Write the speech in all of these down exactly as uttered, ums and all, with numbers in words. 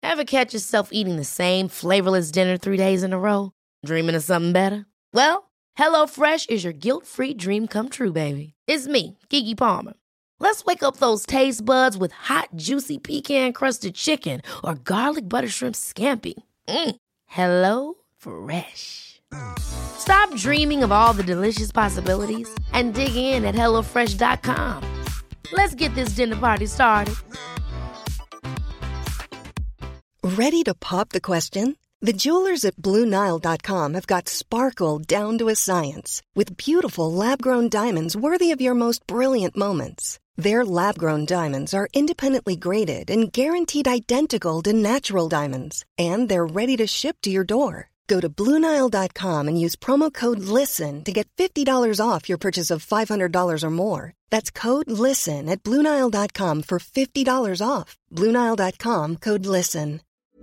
Ever catch yourself eating the same flavorless dinner three days in a row? Dreaming of something better? Well, HelloFresh is your guilt-free dream come true, baby. It's me, Keke Palmer. Let's wake up those taste buds with hot, juicy pecan-crusted chicken or garlic butter shrimp scampi. Mm. Hello Fresh. Stop dreaming of all the delicious possibilities and dig in at hello fresh dot com. Let's get this dinner party started. Ready to pop the question? The jewelers at Blue Nile dot com have got sparkle down to a science with beautiful lab-grown diamonds worthy of your most brilliant moments. Their lab-grown diamonds are independently graded and guaranteed identical to natural diamonds, and they're ready to ship to your door. Go to Blue Nile dot com and use promo code LISTEN to get fifty dollars off your purchase of five hundred dollars or more. That's code LISTEN at Blue Nile dot com for fifty dollars off. Blue Nile dot com, code LISTEN.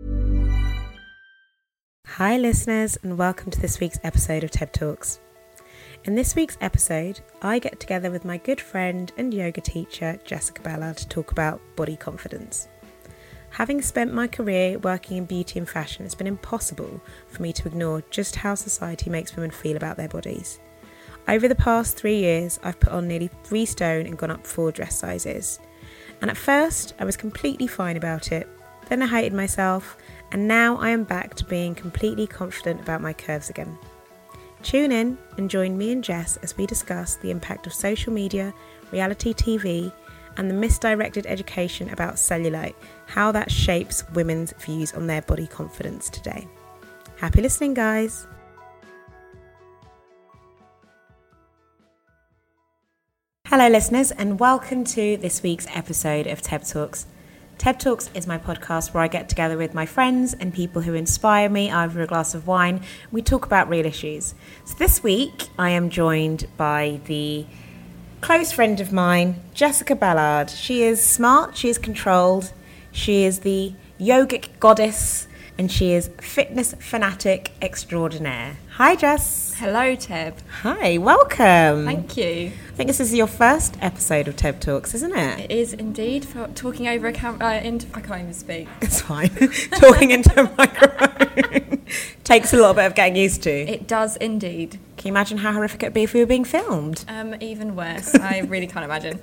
Hi listeners, and welcome to this week's episode of TED Talks. In this week's episode, I get together with my good friend and yoga teacher Jessica Ballard to talk about body confidence. Having spent my career working in beauty and fashion, it's been impossible for me to ignore just how society makes women feel about their bodies. Over the past three years, I've put on nearly three stone and gone up four dress sizes. And at first, I was completely fine about it. Then I hated myself, and now I am back to being completely confident about my curves again. Tune in and join me and Jess as we discuss the impact of social media, reality T V, and the misdirected education about cellulite, how that shapes women's views on their body confidence today. Happy listening, guys. Hello, listeners, and welcome to this week's episode of TED Talks. TED Talks is my podcast where I get together with my friends and people who inspire me over a glass of wine. We talk about real issues. So this week, I am joined by the close friend of mine, Jessica Ballard. She is smart, she is controlled, she is the yogic goddess, and she is fitness fanatic extraordinaire. Hi, Jess. Hello, Teb. Hi, welcome. Thank you. I think this is your first episode of TED Talks, isn't it? It is indeed. For talking over a camera, uh, into, I can't even speak. It's fine. Talking into a microphone takes a little bit of getting used to. It does indeed. Can you imagine how horrific it'd be if we were being filmed? Um, even worse. I really can't imagine.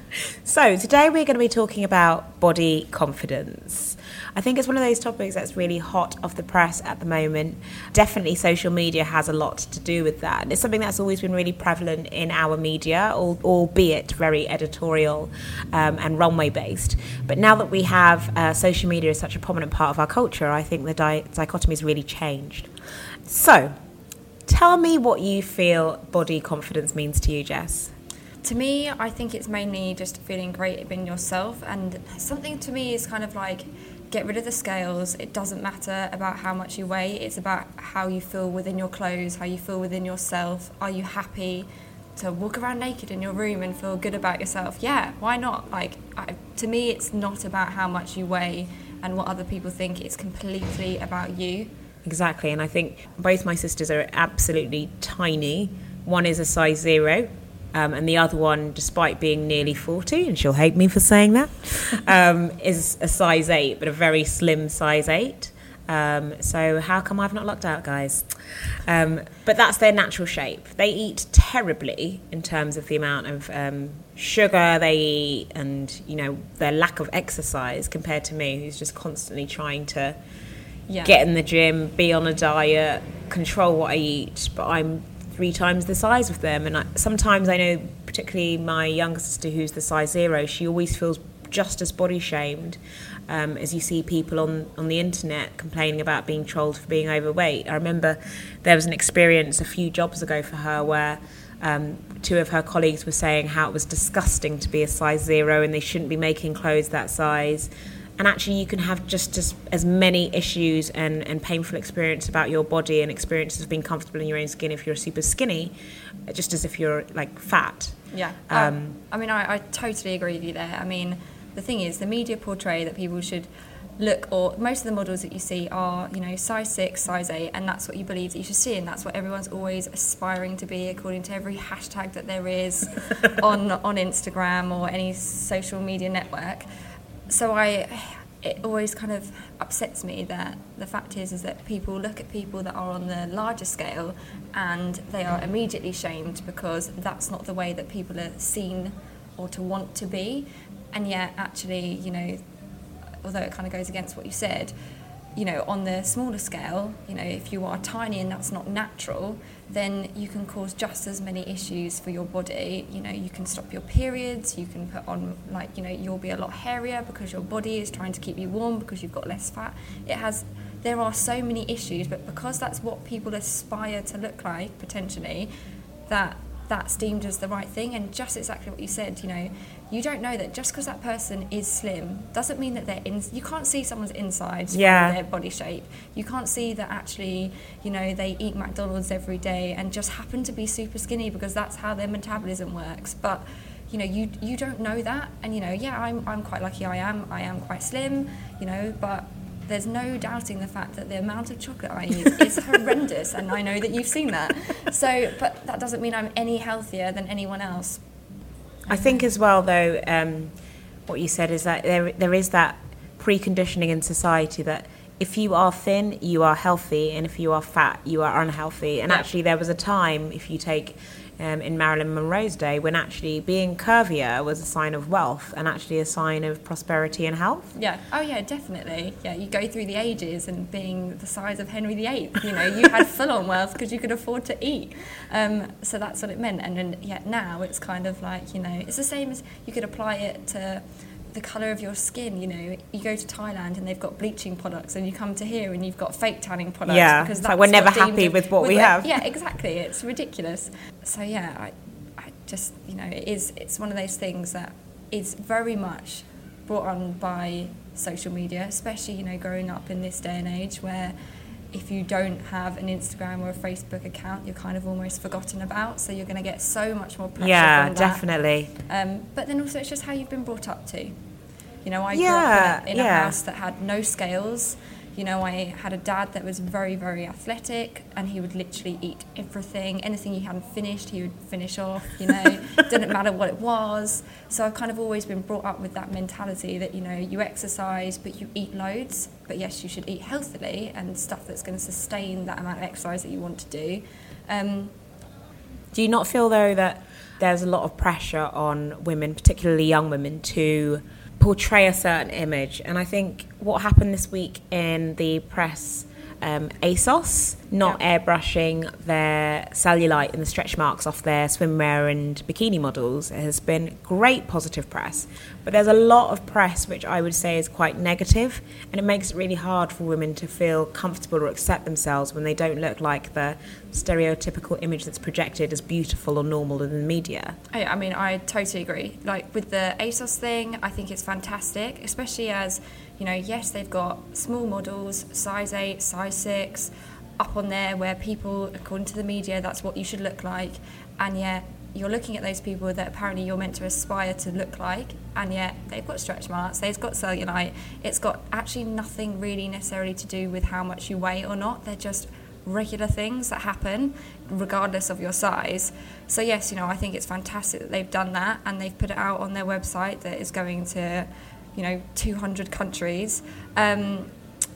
So today we're going to be talking about body confidence. I think it's one of those topics that's really hot off the press at the moment. Definitely social media has a lot to do with that. And it's something that's always been really prevalent in our media, albeit very editorial um, and runway based. But now that we have uh, social media as such a prominent part of our culture, I think the di- dichotomy has really changed. So tell me what you feel body confidence means to you, Jess. To me, I think it's mainly just feeling great in yourself, and something to me is kind of like, get rid of the scales. It doesn't matter about how much you weigh. It's about how you feel within your clothes, how you feel within yourself. Are you happy to walk around naked in your room and feel good about yourself? Yeah, why not? Like, I, to me, it's not about how much you weigh and what other people think. It's completely about you. Exactly, and I think both my sisters are absolutely tiny. One is a size zero. Um, and the other one, despite being nearly forty, and she'll hate me for saying that, um, is a size eight, but a very slim size eight. Um, so how come I've not lucked out, guys? Um, but that's their natural shape. They eat terribly in terms of the amount of um, sugar they eat and, you know, their lack of exercise compared to me, who's just constantly trying to yeah. get in the gym, be on a diet, control what I eat. But I'm three times the size of them, and I, sometimes I know, particularly my younger sister who's the size zero, she always feels just as body shamed um, as you see people on, on the internet complaining about being trolled for being overweight. I remember there was an experience a few jobs ago for her where um, two of her colleagues were saying how it was disgusting to be a size zero and they shouldn't be making clothes that size. And actually you can have just as, as many issues and, and painful experience about your body and experiences of being comfortable in your own skin if you're super skinny, just as if you're like fat. Yeah. Um, um, I mean, I, I totally agree with you there. I mean, the thing is, the media portray that people should look, or most of the models that you see are, you know, size six, size eight, and that's what you believe that you should see, and that's what everyone's always aspiring to be according to every hashtag that there is on on Instagram or any social media network. So I, it always kind of upsets me that the fact is is that people look at people that are on the larger scale and they are immediately shamed because that's not the way that people are seen or to want to be. And yet actually, you know, although it kind of goes against what you said, you know, on the smaller scale, you know, if you are tiny and that's not natural, then you can cause just as many issues for your body. You know, you can stop your periods, you can put on, like, you know, you'll be a lot hairier because your body is trying to keep you warm because you've got less fat. It has, there are so many issues, but because that's what people aspire to look like, potentially, that that's deemed as the right thing. And just exactly what you said, you know, you don't know that just because that person is slim doesn't mean that they're in. You can't see someone's insides yeah. from their body shape. You can't see that actually, you know, they eat McDonald's every day and just happen to be super skinny because that's how their metabolism works. But you know, you you don't know that. And you know, yeah, I'm I'm quite lucky. I am I am quite slim, you know, but there's no doubting the fact that the amount of chocolate I eat is horrendous, and I know that you've seen that. So, but that doesn't mean I'm any healthier than anyone else. I think as well, though, um, what you said is that there there is that preconditioning in society that if you are thin, you are healthy, and if you are fat, you are unhealthy. And yeah. actually, there was a time, if you take um, in Marilyn Monroe's day, when actually being curvier was a sign of wealth and actually a sign of prosperity and health. Yeah. Oh, yeah, definitely. Yeah, you go through the ages and being the size of Henry the Eighth, you know, you had full-on wealth because you could afford to eat. Um, so that's what it meant. And then, yeah, now it's kind of like, you know, it's the same as you could apply it to the colour of your skin. You know, you go to Thailand and they've got bleaching products, and you come to here and you've got fake tanning products. Yeah, because it's like we're never happy of, with what with we it. have. Yeah, exactly. It's ridiculous. So yeah, I, I just, you know, it is. It's one of those things that is very much brought on by social media, especially, you know, growing up in this day and age where if you don't have an Instagram or a Facebook account, you're kind of almost forgotten about. So you're going to get so much more pressure. Yeah, from that. definitely. Um, but then also it's just how you've been brought up to. You know, I Yeah, grew up in, in yeah. a house that had no scales. You know, I had a dad that was very, very athletic, and he would literally eat everything. Anything he hadn't finished, he would finish off, you know. Didn't matter what it was. So I've kind of always been brought up with that mentality that, you know, you exercise, but you eat loads. But yes, you should eat healthily and stuff that's going to sustain that amount of exercise that you want to do. Um, Do you not feel, though, that there's a lot of pressure on women, particularly young women, to portray a certain image? And I think what happened this week in the press, um, ASOS not yeah. airbrushing their cellulite and the stretch marks off their swimwear and bikini models has been great positive press. But there's a lot of press which I would say is quite negative, and it makes it really hard for women to feel comfortable or accept themselves when they don't look like the stereotypical image that's projected as beautiful or normal in the media. I, I mean, I totally agree. Like with the ASOS thing, I think it's fantastic, especially as, you know, yes, they've got small models, size eight, size six, up on there where people, according to the media, that's what you should look like. And yet you're looking at those people that apparently you're meant to aspire to look like, and yet they've got stretch marks, they've got cellulite. It's got actually nothing really necessarily to do with how much you weigh or not. They're just regular things that happen regardless of your size. So yes, you know, I think it's fantastic that they've done that, and they've put it out on their website that is going to, you know, two hundred countries. Um,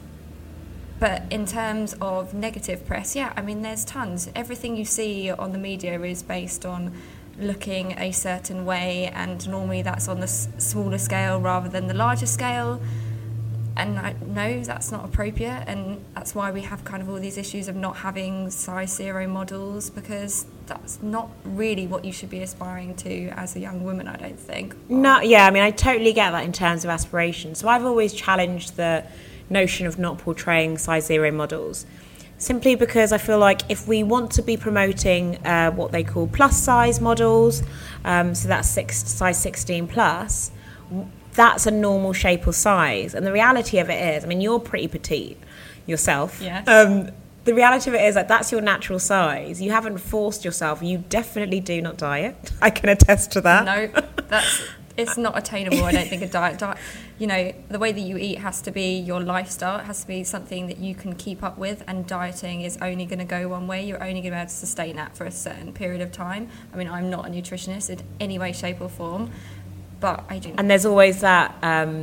but in terms of negative press, yeah, I mean, there's tons. Everything you see on the media is based on looking a certain way, and normally that's on the s- smaller scale rather than the larger scale. And I, no, that's not appropriate, and that's why we have kind of all these issues of not having size zero models, because that's not really what you should be aspiring to as a young woman, I don't think. No, yeah, I mean, I totally get that in terms of aspiration. So I've always challenged the notion of not portraying size zero models, simply because I feel like if we want to be promoting uh, what they call plus size models, um, so that's six, size sixteen plus, that's a normal shape or size. And the reality of it is, I mean, you're pretty petite yourself. Yeah. Um, the reality of it is that that's your natural size. You haven't forced yourself. You definitely do not diet. I can attest to that. No, that's it's not attainable. I don't think a diet, diet, you know, the way that you eat has to be your lifestyle. It has to be something that you can keep up with, and dieting is only going to go one way. You're only going to be able to sustain that for a certain period of time. I mean, I'm not a nutritionist in any way, shape or form, but I do. And there's always that um,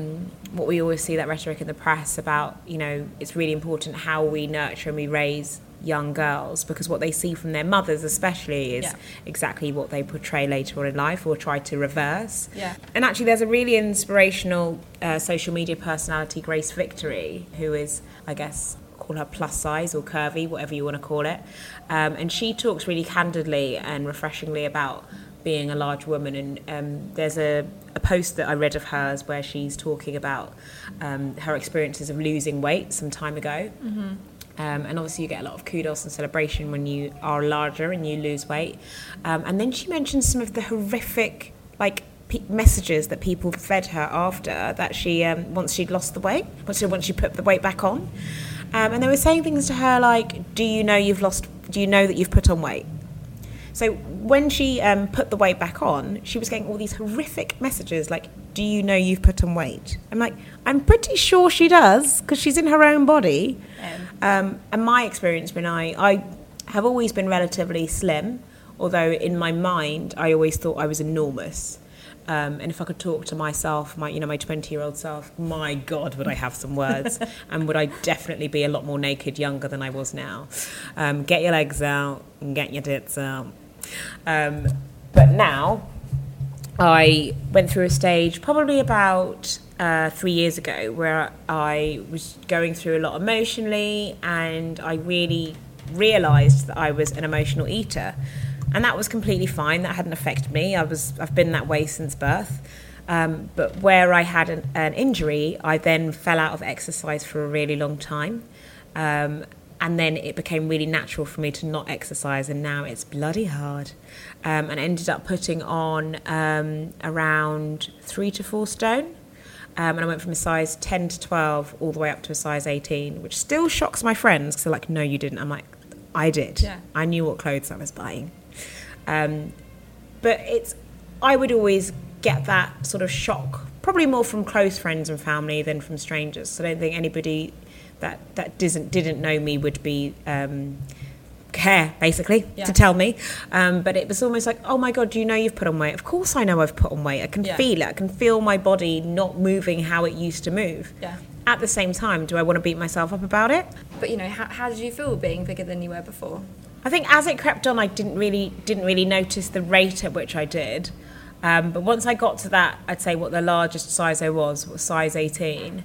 what we always see, that rhetoric in the press about, you know, it's really important how we nurture and we raise young girls, because what they see from their mothers especially is yeah. exactly what they portray later on in life or try to reverse. Yeah. And actually there's a really inspirational uh, social media personality, Grace Victory, who is, I guess, call her plus size or curvy, whatever you want to call it. Um, and she talks really candidly and refreshingly about being a large woman. And um, there's a, a post that I read of hers where she's talking about um, her experiences of losing weight some time ago. Mm-hmm. Um, and obviously you get a lot of kudos and celebration when you are larger and you lose weight. Um, and then she mentioned some of the horrific, like, p- messages that people fed her after that she, um, once she'd lost the weight, once she, once she put the weight back on. Um, and they were saying things to her like, do you know you've lost, do you know that you've put on weight? So when she um, put the weight back on, she was getting all these horrific messages like, do you know you've put on weight? I'm like, I'm pretty sure she does, because she's in her own body. Um, and my experience, when I, I have always been relatively slim, although in my mind, I always thought I was enormous. Um, and if I could talk to myself, my you know, my twenty-year-old self, my God, would I have some words, and would I definitely be a lot more naked younger than I was now. Um, get your legs out and get your tits out. Um, but now, I went through a stage probably about uh, three years ago where I was going through a lot emotionally, and I really realised that I was an emotional eater. And that was completely fine. That hadn't affected me. I was, I've been that way since birth. Um, but where I had an, an injury, I then fell out of exercise for a really long time. Um, and then it became really natural for me to not exercise. And now it's bloody hard. Um, and I ended up putting on um, around three to four stone. Um, and I went from a size ten to twelve all the way up to a size eighteen, which still shocks my friends because they're like, no, you didn't. I'm like, I did. Yeah. I knew what clothes I was buying. Um, but it's, I would always get that sort of shock, probably more from close friends and family than from strangers. So I don't think anybody that, that didn't, didn't know me would be, um, care, basically, yeah. to tell me. Um, but it was almost like, oh my God, do you know you've put on weight? Of course I know I've put on weight. I can yeah. feel it. I can feel my body not moving how it used to move. Yeah. At the same time, do I want to beat myself up about it? But, you know, how, how did you feel being bigger than you were before? I think as it crept on, I didn't really didn't really notice the rate at which I did. Um, but once I got to that, I'd say what the largest size I was was size eighteen.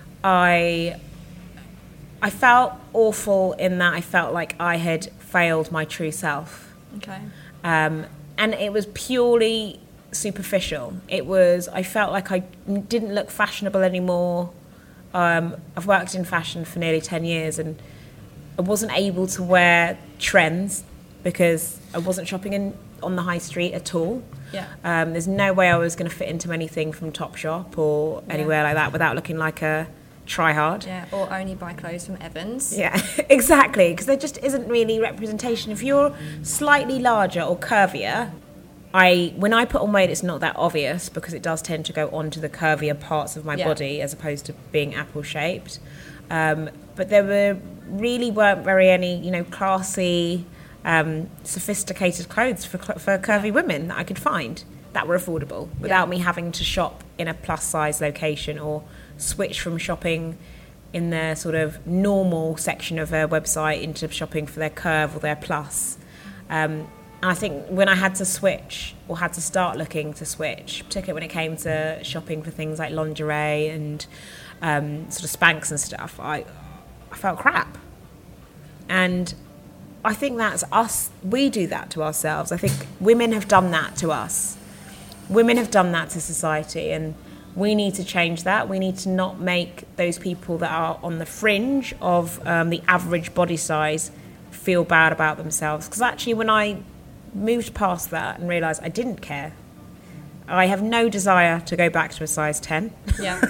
I I felt awful in that I felt like I had failed my true self. Okay. Um, and it was purely superficial. It was, I felt like I didn't look fashionable anymore. Um, I've worked in fashion for nearly ten years and I wasn't able to wear trends because I wasn't shopping in on the high street at all. Yeah. Um, there's no way I was going to fit into anything from Topshop or yeah. anywhere like that without looking like a try-hard. Yeah, or only buy clothes from Evans. Yeah, exactly, because there just isn't really representation. If you're slightly larger or curvier, I when I put on weight, it's not that obvious because it does tend to go onto the curvier parts of my yeah. body as opposed to being apple-shaped. Um, but there were really weren't very any, you know, classy, um, sophisticated clothes for for curvy women that I could find that were affordable without yeah. me having to shop in a plus-size location or switch from shopping in their sort of normal section of their website into shopping for their curve or their plus. Um, and I think when I had to switch or had to start looking to switch, particularly when it came to shopping for things like lingerie and um, sort of Spanx and stuff, I I felt crap. And I think that's us. We do that to ourselves. I think women have done that to us. Women have done that to society, and we need to change that. We need to not make those people that are on the fringe of um, the average body size feel bad about themselves. Because actually, when I moved past that and realised I didn't care, I have no desire to go back to a size ten. Yeah.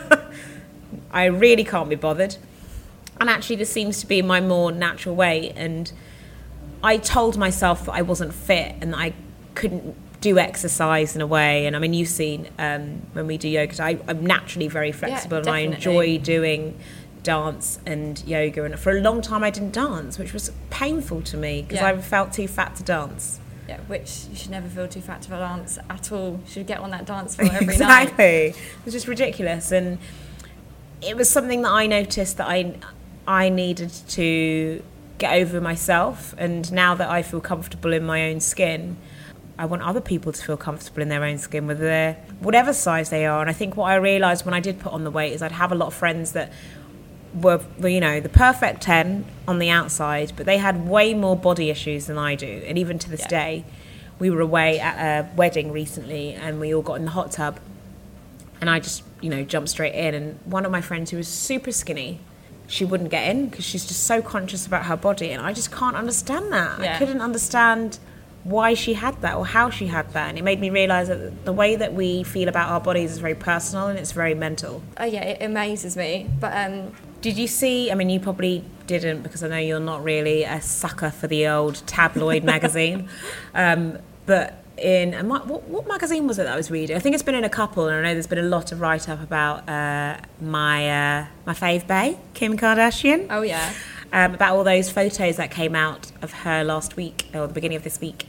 I really can't be bothered. And actually, this seems to be my more natural way. And I told myself that I wasn't fit and that I couldn't do exercise in a way. And I mean, you've seen um, when we do yoga, I, I'm naturally very flexible, yeah, and I enjoy doing dance and yoga. And for a long time, I didn't dance, which was painful to me because yeah. I felt too fat to dance. Yeah, which you should never feel too fat to dance at all. You should get on that dance floor every exactly. night. Exactly. It was just ridiculous. And it was something that I noticed that I, I needed to get over myself. And now that I feel comfortable in my own skin, I want other people to feel comfortable in their own skin, whether they're whatever size they are. And I think what I realised when I did put on the weight is I'd have a lot of friends that were, were, you know, the perfect ten on the outside, but they had way more body issues than I do. And even to this yeah. day, we were away at a wedding recently and we all got in the hot tub and I just, you know, jumped straight in. And one of my friends who was super skinny, she wouldn't get in because she's just so conscious about her body. And I just can't understand that. Yeah. I couldn't understand why she had that or how she had that. And it made me realise that the way that we feel about our bodies is very personal and it's very mental. Oh yeah, it amazes me. But um did you see, I mean you probably didn't because I know you're not really a sucker for the old tabloid magazine, um, but in a, what, what magazine was it that I was reading? I think it's been in a couple, and I know there's been a lot of write-up about uh, my uh, my fave bae, Kim Kardashian. Oh yeah. Um, about all those photos that came out of her last week, or the beginning of this week,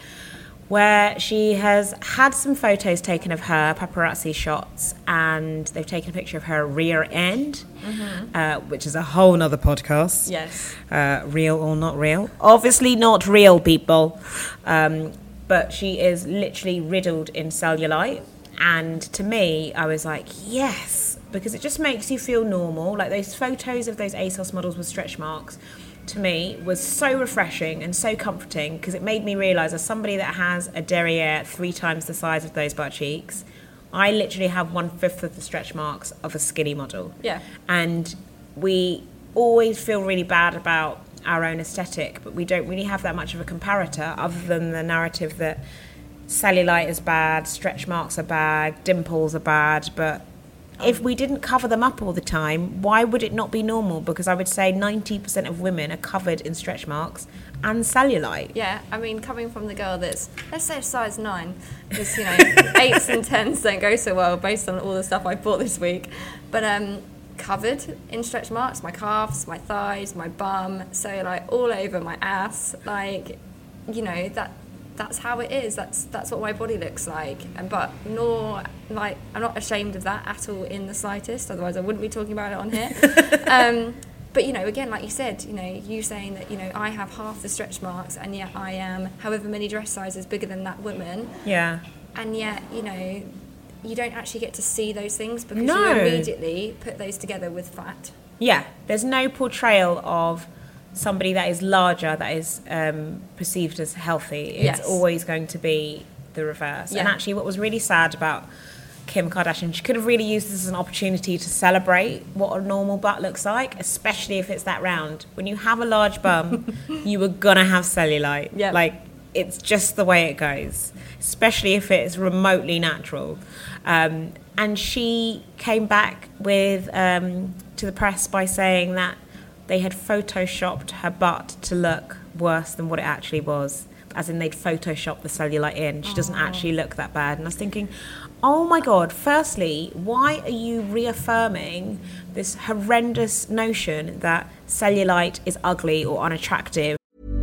where she has had some photos taken of her, paparazzi shots, and they've taken a picture of her rear end, mm-hmm. uh, which is a whole nother podcast. Yes. Uh, real or not real? Obviously not real, people. Um, but she is literally riddled in cellulite. And to me, I was like, yes, because it just makes you feel normal. Like those photos of those ASOS models with stretch marks, to me, was so refreshing and so comforting because it made me realise as somebody that has a derriere three times the size of those butt cheeks, I literally have one-fifth of the stretch marks of a skinny model. Yeah. And we always feel really bad about our own aesthetic, but we don't really have that much of a comparator other than the narrative that cellulite is bad, stretch marks are bad, dimples are bad, but if we didn't cover them up all the time, why would it not be normal? Because I would say ninety percent of women are covered in stretch marks and cellulite. Yeah, I mean, coming from the girl that's, let's say, size nine, because, you know, eights and tens don't go so well based on all the stuff I bought this week. But um, covered in stretch marks, my calves, my thighs, my bum, so, like, all over my ass. Like, you know, that... that's how it is. That's that's what my body looks like. And but nor like I'm not ashamed of that at all in the slightest. Otherwise, I wouldn't be talking about it on here. um, but you know, again, like you said, you know, you saying that you know I have half the stretch marks, and yet I am however many dress sizes bigger than that woman. Yeah. And yet, you know, you don't actually get to see those things because no. you immediately put those together with fat. Yeah. There's no portrayal of somebody that is larger that is um, perceived as healthy. It's yes. always going to be the reverse. Yeah. And actually what was really sad about Kim Kardashian, she could have really used this as an opportunity to celebrate what a normal butt looks like, especially if it's that round. When you have a large bum, you are gonna have cellulite. Yep. Like, it's just the way it goes, especially if it's remotely natural. Um, and she came back with um, to the press by saying that they had photoshopped her butt to look worse than what it actually was. As in, they'd photoshopped the cellulite in. She doesn't actually look that bad. And I was thinking, oh my God, firstly, why are you reaffirming this horrendous notion that cellulite is ugly or unattractive?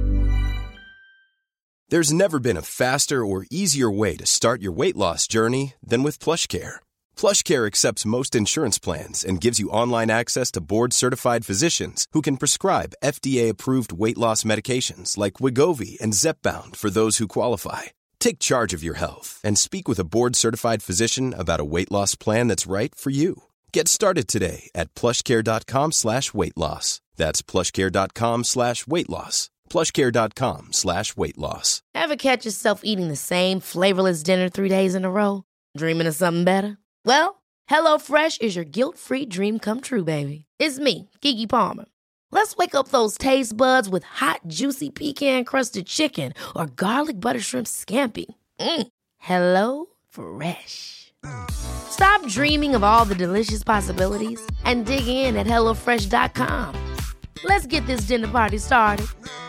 There's never been a faster or easier way to start your weight loss journey than with PlushCare. PlushCare accepts most insurance plans and gives you online access to board-certified physicians who can prescribe F D A-approved weight loss medications like Wegovy and Zepbound for those who qualify. Take charge of your health and speak with a board-certified physician about a weight loss plan that's right for you. Get started today at plushcare.com slash weight loss. That's plushcare.com slash weight loss. plushcare.com slash weight loss. Ever catch yourself eating the same flavorless dinner three days in a row? Dreaming of something better? Well, HelloFresh is your guilt-free dream come true, baby. It's me, Keke Palmer. Let's wake up those taste buds with hot, juicy pecan-crusted chicken or garlic butter shrimp scampi. Mm. Hello Fresh. Stop dreaming of all the delicious possibilities and dig in at hello fresh dot com. Let's get this dinner party started.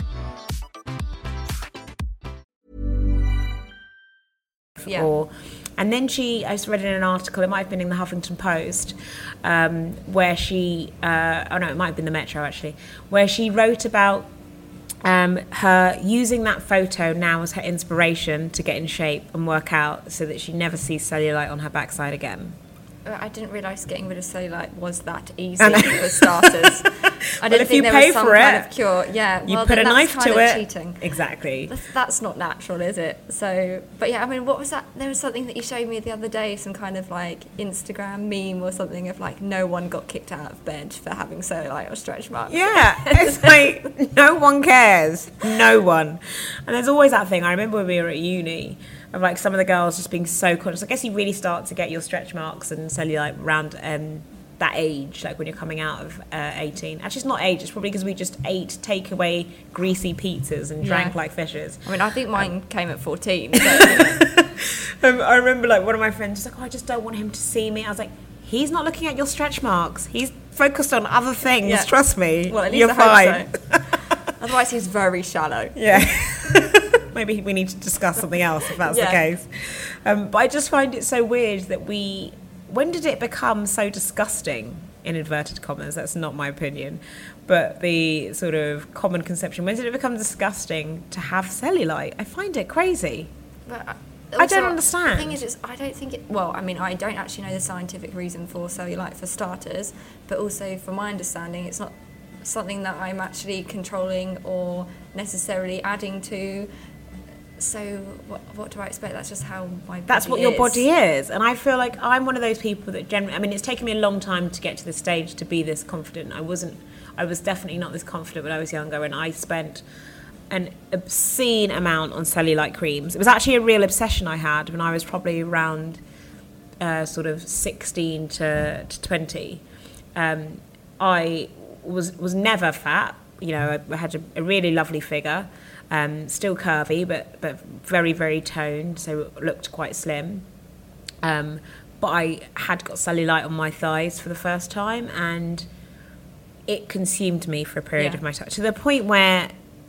Yeah. Or, and then she, I just read in an article, it might have been in the Huffington Post, um, where she, uh, oh no, it might have been the Metro actually, where she wrote about Um, her using that photo now as her inspiration to get in shape and work out so that she never sees cellulite on her backside again. I didn't realise getting rid of cellulite was that easy for starters. I didn't well, if think you there pay was some for kind it, of cure. Yeah, you well, put a that's knife kind to of it. Cheating. Exactly. That's, that's not natural, is it? So, but yeah, I mean, what was that? There was something that you showed me the other day, some kind of like Instagram meme or something of like no one got kicked out of bed for having cellulite or stretch marks. Yeah, it's like no one cares, no one. And there's always that thing. I remember when we were at uni, of like some of the girls just being so conscious. I guess you really start to get your stretch marks and cellulite around um, that age, like when you're coming out of uh, eighteen. Actually, it's not age, it's probably because we just ate takeaway greasy pizzas and drank Yeah. like fishes. I mean, I think mine um, came at fourteen. But, um, I remember like one of my friends was like, oh, I just don't want him to see me. I was like, he's not looking at your stretch marks. He's focused on other things, Yeah. trust me. well, at least you're I fine. hope so. Otherwise, he's very shallow. Yeah. Maybe we need to discuss something else if that's Yeah. the case. Um, but I just find it so weird that we... When did it become so disgusting, in inverted commas? That's not my opinion. But the sort of common conception, when did it become disgusting to have cellulite? I find it crazy. But I, I don't understand. The thing is, it's, I don't think it. Well, I mean, I don't actually know the scientific reason for cellulite for starters, but also, from my understanding, it's not something that I'm actually controlling or necessarily adding to. So what, what do I expect? That's just how my body That's what your is. body is. And I feel like I'm one of those people that generally... I mean, it's taken me a long time to get to this stage to be this confident. I wasn't... I was definitely not this confident when I was younger, and I spent an obscene amount on cellulite creams. It was actually a real obsession I had when I was probably around uh, sort of sixteen to, to twenty. Um, I was was never fat. You know, I had a, a really lovely figure. Um, still curvy, but but very, very toned, so it looked quite slim. Um, but I had got cellulite on my thighs for the first time, and it consumed me for a period Yeah. of my time, to the point where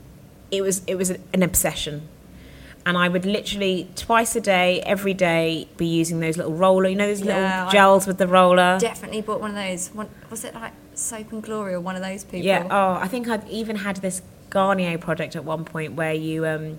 it was it was an obsession. And I would literally twice a day, every day, be using those little roller, you know, those Yeah, little I- gels with the roller. Definitely bought one of those. One, was it like Soap and Glory or one of those people? Yeah. Oh, I think I'd even had this Garnier product at one point where you, um,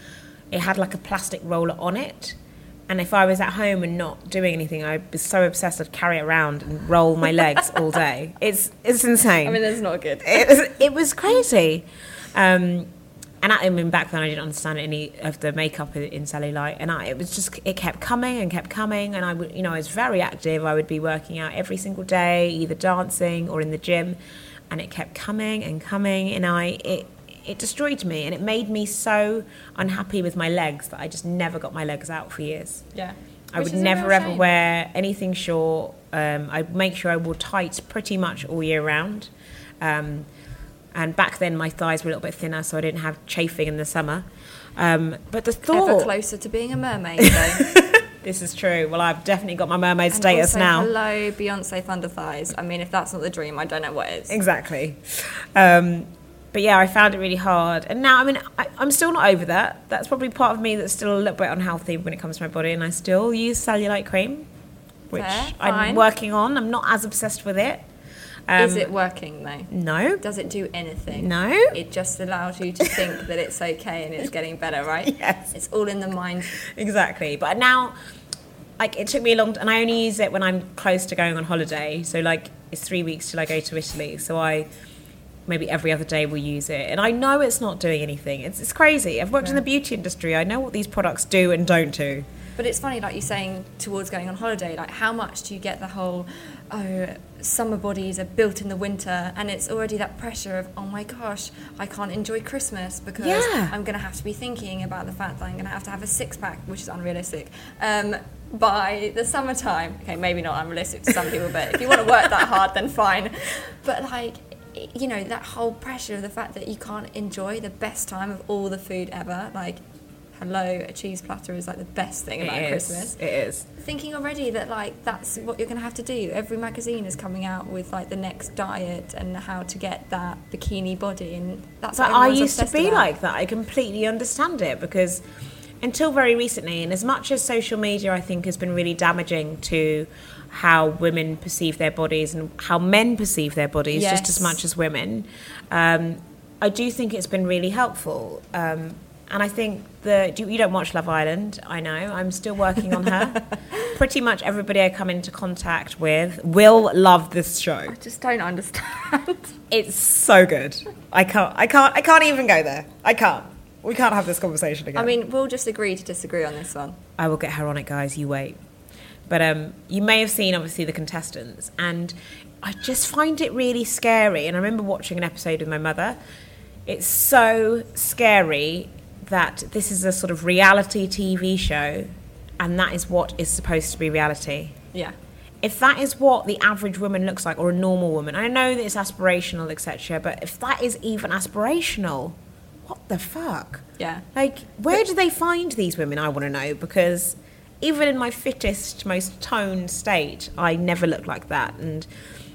it had like a plastic roller on it, and if I was at home and not doing anything, I was so obsessed I'd carry it around and roll my legs all day. It's it's insane. I mean, that's not good. it was, it was crazy. Um, and I, I mean, back then I didn't understand any of the makeup in, in cellulite, and I, it was just, it kept coming and kept coming, and I would, you know, I was very active. I would be working out every single day, either dancing or in the gym, and it kept coming and coming, and I, it, it destroyed me, and it made me so unhappy with my legs that I just never got my legs out for years. Yeah. I Which would is a never real ever shame. wear anything short. Um, I'd make sure I wore tights pretty much all year round. Um, and back then my thighs were a little bit thinner, so I didn't have chafing in the summer. Um, but the Ever thought... closer to being a mermaid, though. This is true. Well, I've definitely got my mermaid And status also, now. hello, Beyonce Thunder Thighs. I mean, if that's not the dream, I don't know what is. Exactly. Um, but yeah, I found it really hard. And now, I mean, I, I'm still not over that. That's probably part of me that's still a little bit unhealthy when it comes to my body. And I still use cellulite cream, which Fair, I'm fine. working on. I'm not as obsessed with it. Um, Is it working, though? No. Does it do anything? No. It just allows you to think that it's okay and it's getting better, right? Yes. It's all in the mind. Exactly. But now, like, it took me a long... And I only use it when I'm close to going on holiday. So, like, it's three weeks till I go to Italy. So I... maybe every other day will use it. And I know it's not doing anything. It's, it's crazy. I've worked in the beauty industry. I know what these products do and don't do. But it's funny, like you're saying, towards going on holiday, like how much do you get the whole, oh, summer bodies are built in the winter, and it's already that pressure of, oh my gosh, I can't enjoy Christmas because Yeah. I'm going to have to be thinking about the fact that I'm going to have to have a six-pack, which is unrealistic, um, by the summertime. Okay, maybe not unrealistic to some people, but if you want to work that hard, then fine. But like... you know, that whole pressure of the fact that you can't enjoy the best time of all the food ever. Like, hello, a cheese platter is like the best thing about It is. Christmas. It is. Thinking already that like that's what you're going to have to do. Every magazine is coming out with like the next diet and how to get that bikini body, and that's But what I everyone's used to obsessed be about. like that. I completely understand it because until very recently, and as much as social media I think has been really damaging to how women perceive their bodies and how men perceive their bodies just as Yes. much as women, um, I do think it's been really helpful. Um, and I think the you don't watch Love Island, I know. I'm still working on her. Pretty much everybody I come into contact with will love this show. I just don't understand. It's so good. I can't. I can't. I can't even go there. I can't. We can't have this conversation again. I mean, we'll just agree to disagree on this one. I will get her on it, guys. You wait. But um, you may have seen, obviously, the contestants, and I just find it really scary. And I remember watching an episode with my mother. It's so scary that this is a sort of reality T V show, and that is what is supposed to be reality. Yeah. If that is what the average woman looks like, or a normal woman, I know that it's aspirational, et cetera, but if that is even aspirational, what the fuck? Yeah. Like, where do they find these women? I want to know, because even in my fittest, most toned state, I never looked like that. And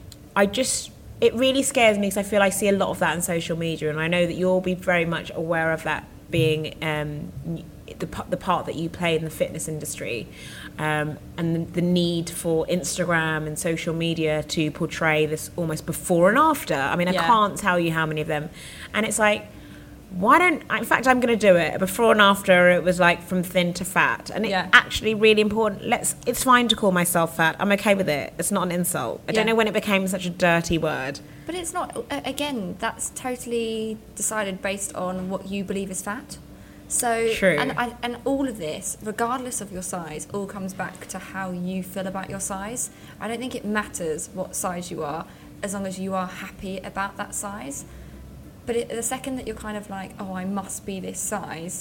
I just, it really scares me, because I feel I see a lot of that on social media, and I know that you'll be very much aware of that being um, the, the part that you play in the fitness industry, um, and the, the need for Instagram and social media to portray this almost before and after. I mean, Yeah. I can't tell you how many of them. And it's like, why don't, in fact, I'm going to do it. Before and after, it was like from thin to fat. And it's Yeah. actually really important. Let's, it's fine to call myself fat. I'm okay with it. It's not an insult. I Yeah. don't know when it became such a dirty word. But it's not, a- again, that's totally decided based on what you believe is fat. So, True. And, I, and all of this, regardless of your size, all comes back to how you feel about your size. I don't think it matters what size you are, as long as you are happy about that size. But it, the second that you're kind of like, oh, I must be this size,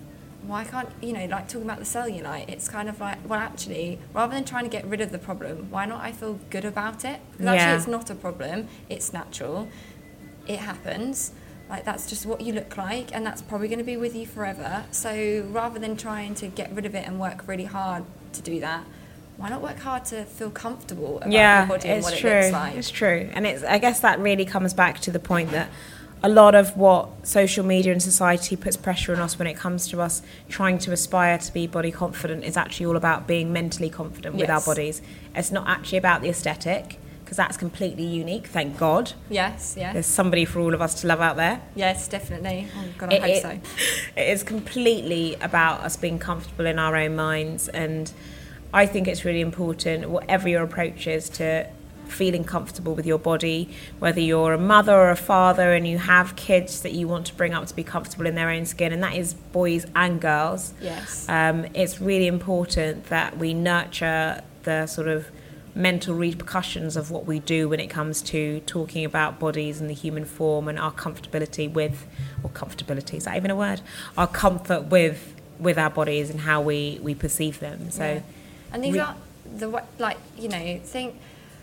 why can't, you know, like talking about the cellulite, it's kind of like, well, actually, rather than trying to get rid of the problem, why not I feel good about it? Because Yeah. actually it's not a problem, it's natural, it happens, like that's just what you look like, and that's probably going to be with you forever. So rather than trying to get rid of it and work really hard to do that, why not work hard to feel comfortable about Yeah, your body and it's what true. it looks like? It's true. And it's, I guess that really comes back to the point that a lot of what social media and society puts pressure on us when it comes to us trying to aspire to be body confident is actually all about being mentally confident with our Yes. bodies. It's not actually about the aesthetic, because that's completely unique, thank God. Yes, yeah. There's somebody for all of us to love out there. Yes, definitely. Oh, God, I It- hope it- so. It is completely about us being comfortable in our own minds, and I think it's really important, whatever your approach is, to feeling comfortable with your body, whether you're a mother or a father and you have kids that you want to bring up to be comfortable in their own skin, and that is boys and girls. Yes. Um, it's really important that we nurture the sort of mental repercussions of what we do when it comes to talking about bodies and the human form and our comfortability with, or comfortability, is that even a word? Our comfort with with our bodies and how we, we perceive them. So, Yeah. And these we- are the wa- like you know think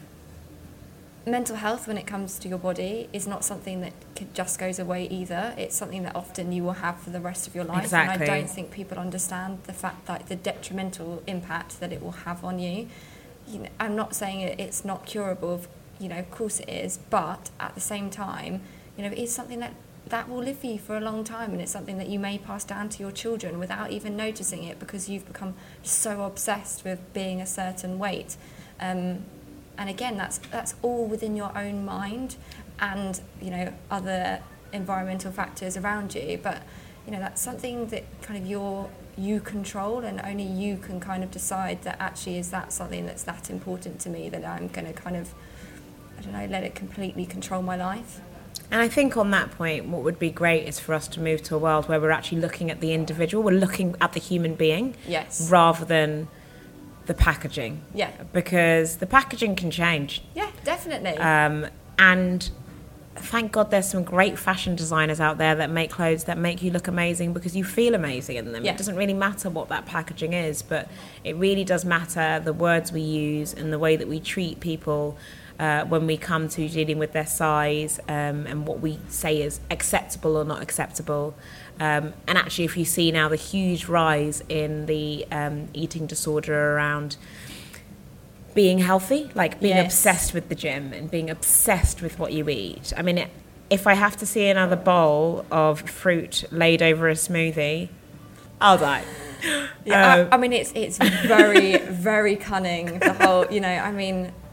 mental health when it comes to your body is not something that could just goes away either. It's something that often you will have for the rest of your life. Exactly. And I don't think people understand the fact that the detrimental impact that it will have on you. You know, I'm not saying it, it's not curable. You know, of course it is, but at the same time, you know, it is something that that will live for you for a long time, and it's something that you may pass down to your children without even noticing it, because you've become so obsessed with being a certain weight. Um, and again, that's that's all within your own mind, and you know other environmental factors around you. But you know that's something that kind of you're you control, and only you can kind of decide that actually is that something that's that important to me that I'm going to kind of I don't know let it completely control my life. And I think on that point, what would be great is for us to move to a world where we're actually looking at the individual, we're looking at the human being, Yes. rather than the packaging. Yeah. Because the packaging can change. Yeah, definitely. Um, and thank God there's some great fashion designers out there that make clothes that make you look amazing because you feel amazing in them. Yeah. It doesn't really matter what that packaging is, but it really does matter the words we use and the way that we treat people uh, when we come to dealing with their size, um, and what we say is acceptable or not acceptable. Um, and actually, if you see now the huge rise in the um, eating disorder around being healthy, like being Yes. obsessed with the gym and being obsessed with what you eat. I mean, it, if I have to see another bowl of fruit laid over a smoothie, I'll die. Yeah, Um, I, I mean, it's it's very, very cunning, the whole, you know, I mean,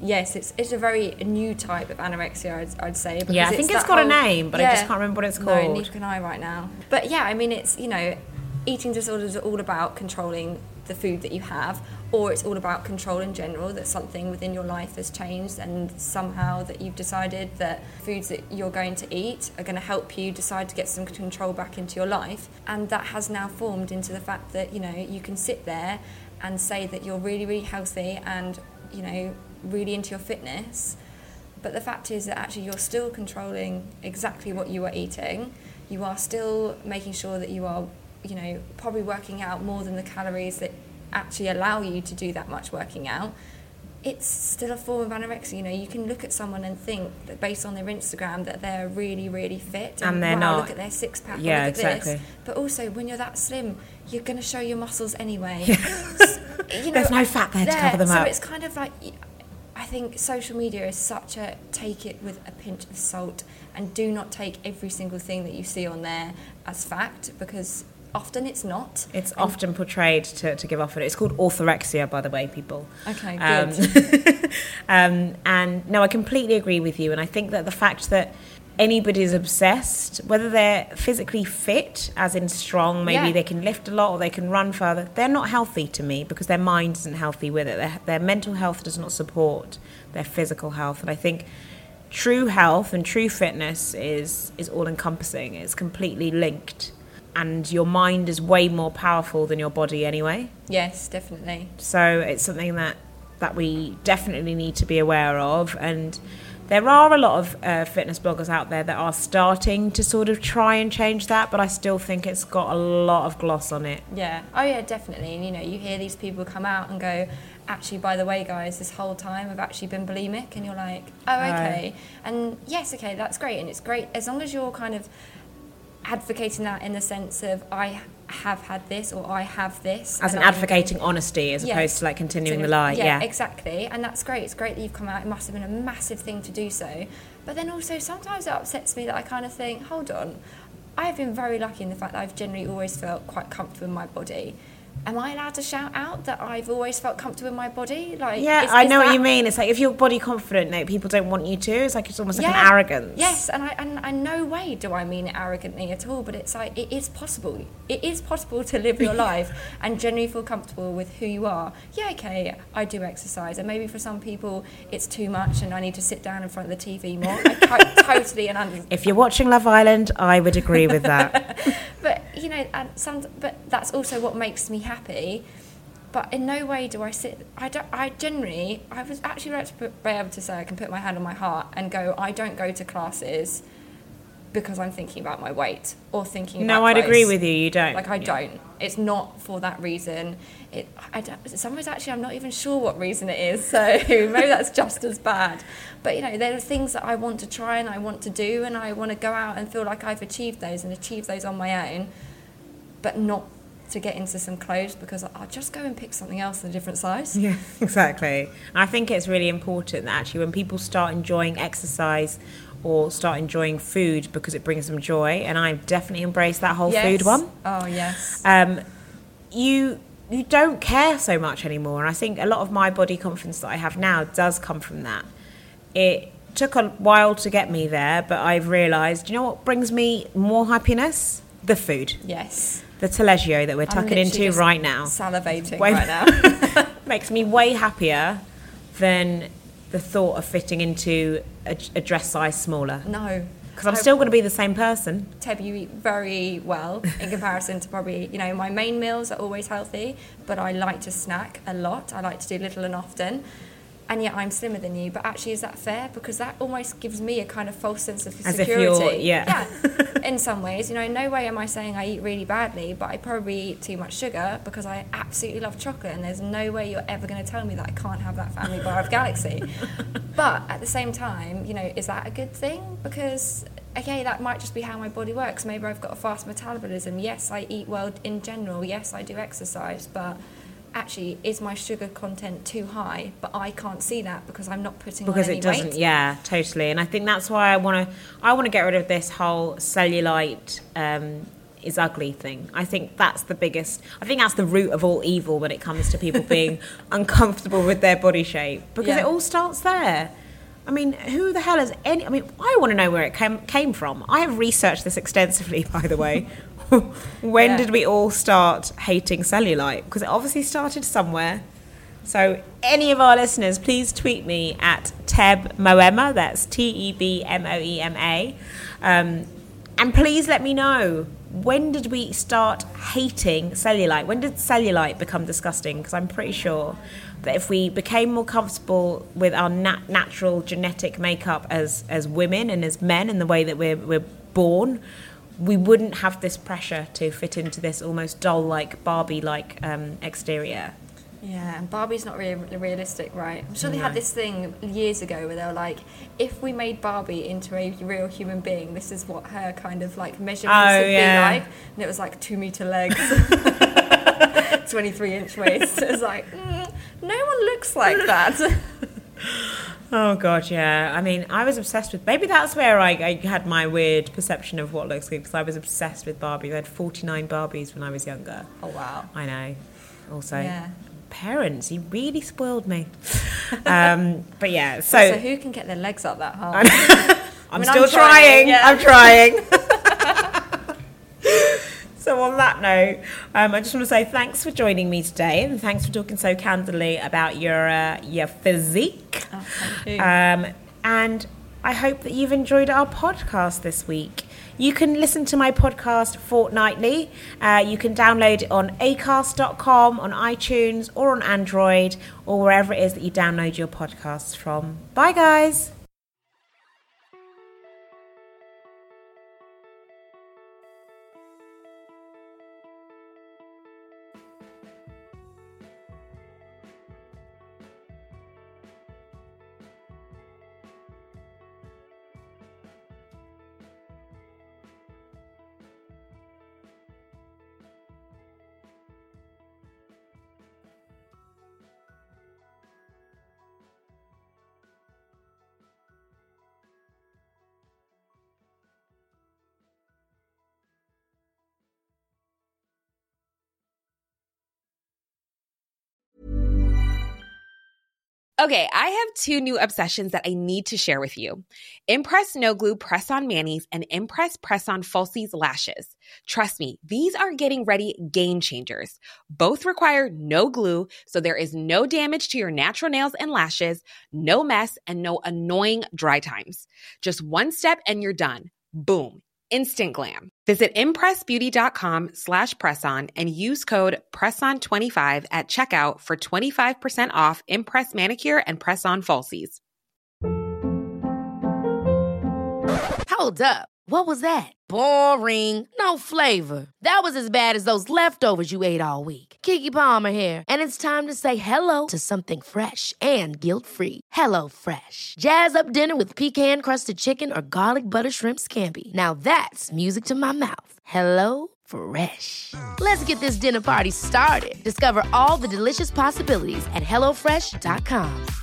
Yes, it's it's a very new type of anorexia, I'd, I'd say. Because yeah, I it's think it's that got whole, a name, but yeah, I just can't remember what it's no, called. neither can I right now. But yeah, I mean, it's, you know, eating disorders are all about controlling the food that you have, or it's all about control in general, that something within your life has changed and somehow that you've decided that foods that you're going to eat are going to help you decide to get some control back into your life. And that has now formed into the fact that, you know, you can sit there and say that you're really, really healthy and, you know, really into your fitness, but the fact is that actually you're still controlling exactly what you are eating. You are still making sure that you are, you know, probably working out more than the calories that actually allow you to do that much working out. It's still a form of anorexia. You know, you can look at someone and think that based on their Instagram that they're really, really fit, and, and they're wow, not. Look at their six pack. Yeah, look at exactly. This. But also, when you're that slim, you're going to show your muscles anyway. You know, there's no fat there, there to cover them so up. So it's kind of like, I think social media is such a take it with a pinch of salt, and do not take every single thing that you see on there as fact, because often it's not. It's and often portrayed to, to give off it. It's called orthorexia, by the way, people. Okay, Um, good. um, and no, I completely agree with you. And I think that the fact that anybody's obsessed, whether they're physically fit, as in strong, maybe Yeah. they can lift a lot or they can run further, they're not healthy to me because their mind isn't healthy with it. Their, their mental health does not support their physical health. And I think true health and true fitness is, is all-encompassing. It's completely linked. And your mind is way more powerful than your body anyway. Yes, definitely. So it's something that, that we definitely need to be aware of. And there are a lot of uh, fitness bloggers out there that are starting to sort of try and change that, but I still think it's got a lot of gloss on it. Yeah. Oh, yeah, definitely. And, you know, you hear these people come out and go, actually, by the way, guys, this whole time I've actually been bulimic. And you're like, oh, okay. Oh. And yes, okay, that's great. And it's great as long as you're kind of advocating that in the sense of I have had this or I have this. As an I'm advocating honesty as yes, opposed to like continuing to, the lie. Yeah, yeah, exactly. And that's great. It's great that you've come out. It must have been a massive thing to do so. But then also sometimes it upsets me that I kind of think, hold on, I've been very lucky in the fact that I've generally always felt quite comfortable in my body. Am I allowed to shout out that I've always felt comfortable in my body? Like, yeah, is, I is know that... what you mean. It's like if you're body confident, like, people don't want you to. It's like it's almost like yeah. an arrogance. Yes, and I and, and no way do I mean it arrogantly at all. But it's like it is possible. It is possible to live your life and generally feel comfortable with who you are. Yeah, okay, I do exercise, and maybe for some people it's too much, and I need to sit down in front of the T V more. I to- totally and under- If you're watching Love Island, I would agree with that. But you know, and some. But that's also what makes me happy. But in no way do I sit. I don't. I generally. I was actually like to put, be able to say I can put my hand on my heart and go. I don't go to classes because I'm thinking about my weight or thinking. No, about I'd clothes. agree with you. You don't. Like I don't. It's not for that reason. It. I don't. Sometimes actually, I'm not even sure what reason it is. So maybe that's just as bad. But you know, there are things that I want to try and I want to do, and I want to go out and feel like I've achieved those and achieve those on my own, but not to get into some clothes because I'll just go and pick something else in a different size. Yeah, exactly. I think it's really important that actually when people start enjoying exercise or start enjoying food because it brings them joy, and I've definitely embraced that whole yes. food one. Oh, yes. Um, you you don't care so much anymore, and I think a lot of my body confidence that I have now does come from that. It took a while to get me there, but I've realised, you know what brings me more happiness? The food. Yes. The Taleggio that we're I'm tucking literally into right now. Salivating Way- right now. Makes me way happier than the thought of fitting into a, a dress size smaller. No. Because I'm I- still going to be the same person. Teb, you eat very well in comparison to probably, you know, my main meals are always healthy, but I like to snack a lot. I like to do little and often. And yet I'm slimmer than you. But actually, is that fair? Because that almost gives me a kind of false sense of As if security. you're- yeah. Yeah. In some ways, you know, in no way am I saying I eat really badly, but I probably eat too much sugar because I absolutely love chocolate. And there's no way you're ever going to tell me that I can't have that family bar of Galaxy. But at the same time, you know, is that a good thing? Because okay, that might just be how my body works. Maybe I've got a fast metabolism. Yes, I eat well in general. Yes, I do exercise, but actually, is my sugar content too high? But I can't see that because I'm not putting Because on any it doesn't, weight. yeah, totally. And I think that's why I want to, I want to get rid of this whole cellulite um, is ugly thing. I think that's the biggest, I think that's the root of all evil when it comes to people being uncomfortable with their body shape, because yeah. it all starts there. I mean, who the hell has any, I mean, I want to know where it came, came from. I have researched this extensively, by the way. When yeah. did we all start hating cellulite? Because it obviously started somewhere. So any of our listeners, please tweet me at Teb Moema, that's T E B M O E M A, um, and please let me know, when did we start hating cellulite? When did cellulite become disgusting? Because I'm pretty sure that if we became more comfortable with our nat- natural genetic makeup as, as women and as men and the way that we're, we're born, we wouldn't have this pressure to fit into this almost doll-like, Barbie-like um, exterior. Yeah, and Barbie's not really realistic, right? I'm sure they no. had this thing years ago where they were like, if we made Barbie into a real human being, this is what her kind of like measurements oh, would yeah. be like. And it was like two metre legs, twenty-three inch waist. It was like, mm, no one looks like that. Oh, God, yeah. I mean, I was obsessed with... Maybe that's where I, I had my weird perception of what looks good, because I was obsessed with Barbie. I had forty-nine Barbies when I was younger. Oh, wow. I know. Also, yeah. parents, you really spoiled me. um, but, yeah, so... So who can get their legs up that hard? I'm I mean, still I'm trying. trying. Yeah. I'm trying. So on that note, um, I just want to say thanks for joining me today, and thanks for talking so candidly about your uh, your physique. Oh, thank you. Um, and I hope that you've enjoyed our podcast this week. You can listen to my podcast fortnightly. Uh, you can download it on acast dot com, on iTunes, or on Android, or wherever it is that you download your podcasts from. Bye, guys. Okay, I have two new obsessions that I need to share with you. Impress No Glue Press-On Manis and Impress Press-On Falsies Lashes. Trust me, these are getting ready game changers. Both require no glue, so there is no damage to your natural nails and lashes, no mess, and no annoying dry times. Just one step and you're done. Boom. Instant glam. Visit impressbeauty.com slash presson and use code presson twenty-five at checkout for twenty-five percent off Impress Manicure and Press-On Falsies. Hold up. What was that? Boring. No flavor. That was as bad as those leftovers you ate all week. Keke Palmer here, and it's time to say hello to something fresh and guilt-free. Hello Fresh. Jazz up dinner with pecan-crusted chicken or garlic butter shrimp scampi. Now that's music to my mouth. Hello Fresh. Let's get this dinner party started. Discover all the delicious possibilities at hello fresh dot com.